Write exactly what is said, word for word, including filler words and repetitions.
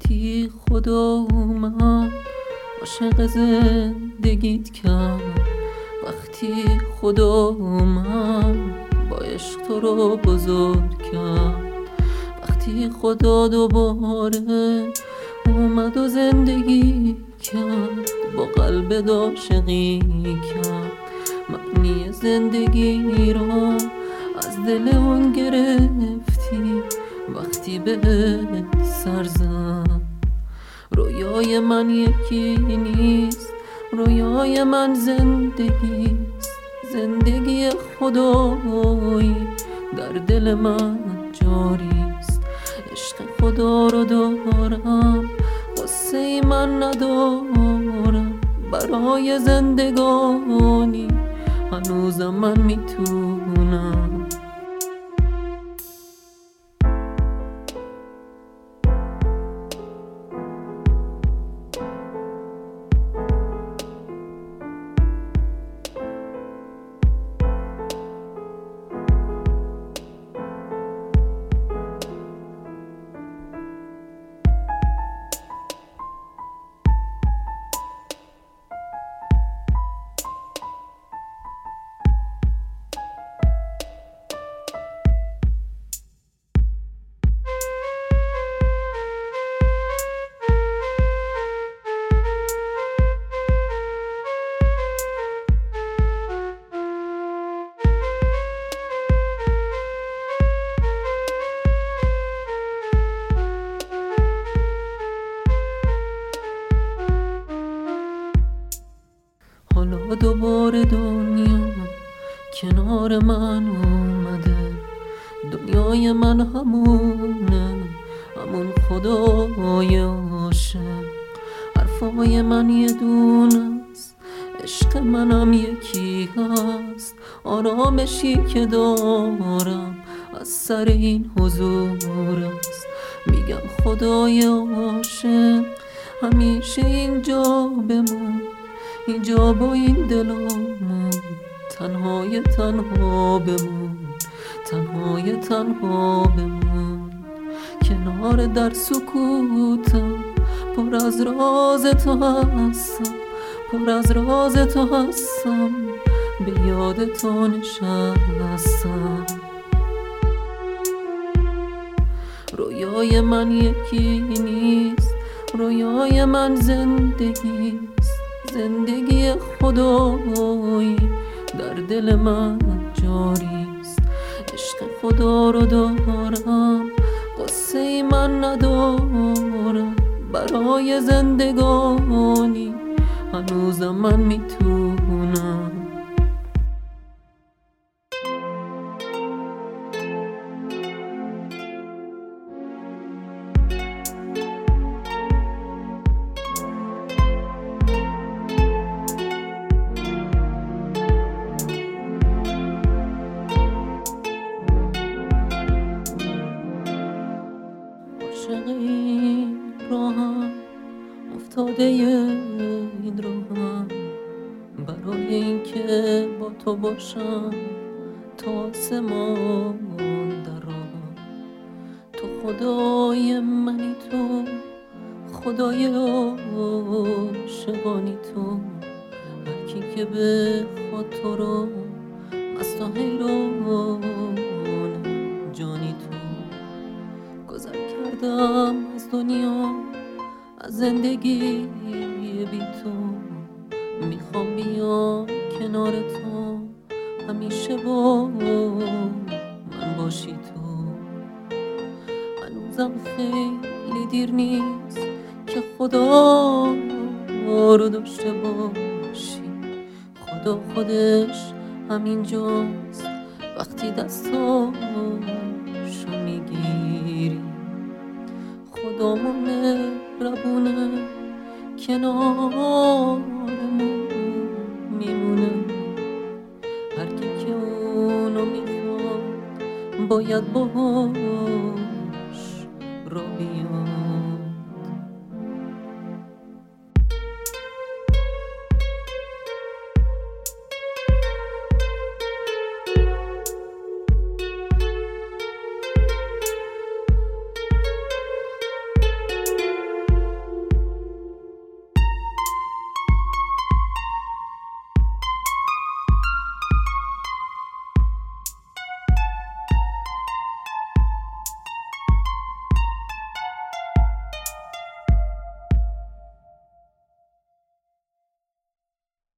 وقتی خدا اومد عاشق زندگیت کرد، وقتی خدا اومد با عشق تو رو بزرگ کرد، وقتی خدا دوباره اومد و زندگی کرد، با قلب عاشقی کرد، معنی زندگی را از دل اون گرفتی. وقتی بهت سر زد رویای من یکی نیست، رویای من زندگیست، زندگی خدایی در دل من جاریست. عشق خدا رو دارم، غصه ای من ندارم، برای زندگانی هنوزم من میتونم. حالا دوباره دنیا کنار من اومده، دنیای من همونه، همون خدای عاشق. حرفای من یه دونه است، عشق منم یکی هست، آرامشی که دارم از سر این حضور است. میگم خدای عاشق همیشه اینجا بمون، اینجا با این دلامون، تنهای تنها بمون، تنهای تنها بمون. کنار در سکوتم پر از راز تو هستم، پر از راز تو هستم، به یاد تو نشستم. رویای من یکی نیست، رویای من زندگیست، زندگی خدایی در دل من جاریست. عشق خدا رو دارم، غصه ای من ندارم، برای زندگانی هنوزم من میتونم. عاشق این راهم، افتاده این راهم، برای اینکه با تو باشم تا آسمان در راهم. تو خدای منی، تو خدای عاشقانی، تو هر کی که بخواد تو رو مست و حیران جانی. تو گذر کردم از دنیا، از زندگی بی تو، میخوام بیام کنار تو، همیشه با من باشی تو. هنوزم خیلی دیر نیست که خدا رو داشته باشی، خدا خودش همینجاست وقتی دستاشو میگیری. خدا مهربونه کنارمون میمونه، هر کی که اونو میخواد باید باهاش